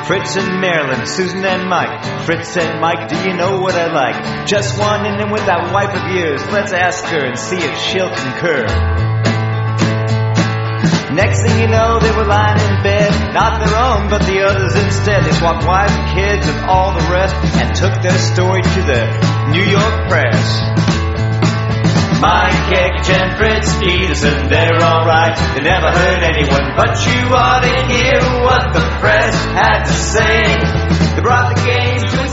Fritz and Marilyn, Susan and Mike. Fritz and Mike, do you know what I like? Just one in and with that wife of yours. Let's ask her and see if she'll concur. Next thing you know, they were lying in bed, not their own, but the others instead. They swapped wives and kids and all the rest, and took their story to the New York press. Mike Ekich and Fritz Peterson, they're alright. They never hurt anyone, but you ought to hear what the press had to say. They brought the game to